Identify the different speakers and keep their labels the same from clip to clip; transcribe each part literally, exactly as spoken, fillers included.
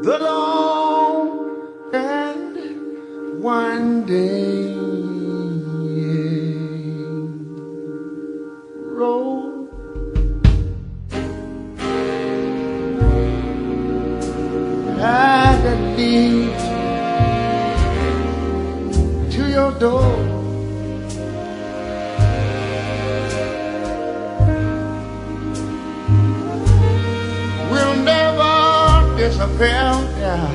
Speaker 1: the long and winding road. That leads to your door. Will never disappear. Yeah.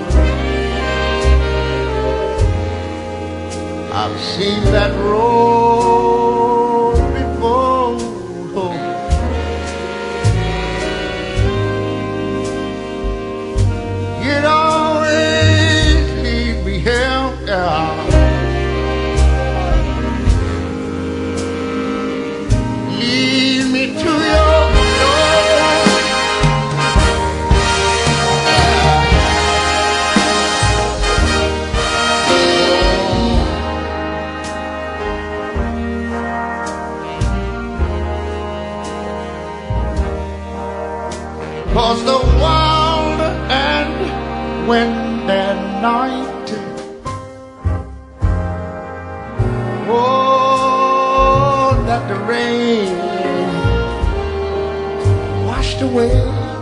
Speaker 1: I've seen that road before. It always leads me here. Yeah. Lead me to your cause the wild and wind and night, oh, that the rain washed away,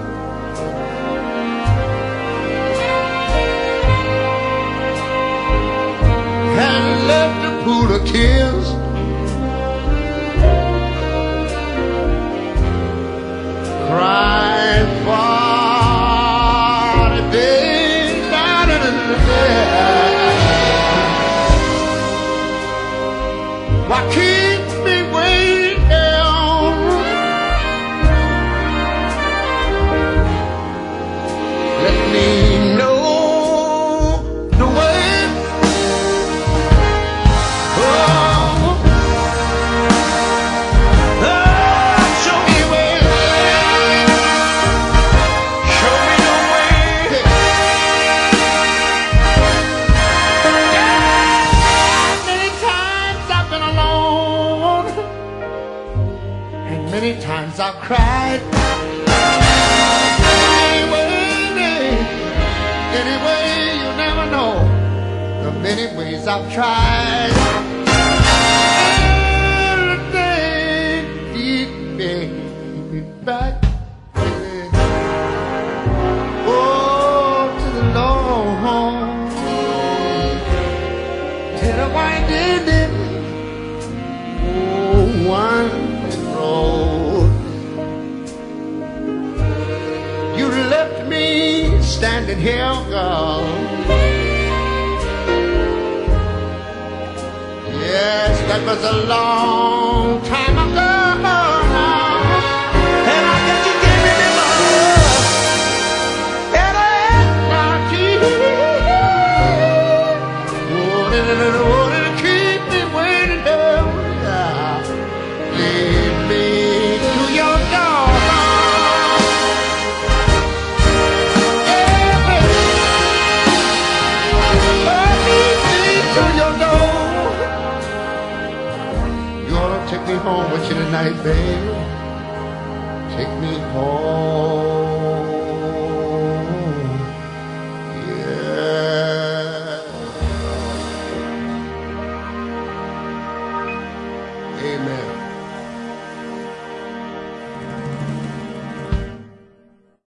Speaker 1: and left a pool of tears crying for the days down in the air. Why keep me waiting down? Let me know the way. Oh. Many times I've cried. Anyway, anyway, you never know the many ways I've tried. Everything keep me, keep me back. Oh, to the Lord, to the winding, oh, one. You left me standing here, girl. Yes, that was a long time ago now. And I guess you gave me the love and I had not to keep me waiting down. Lead me to your door. Take me home with you tonight, baby. Take me home.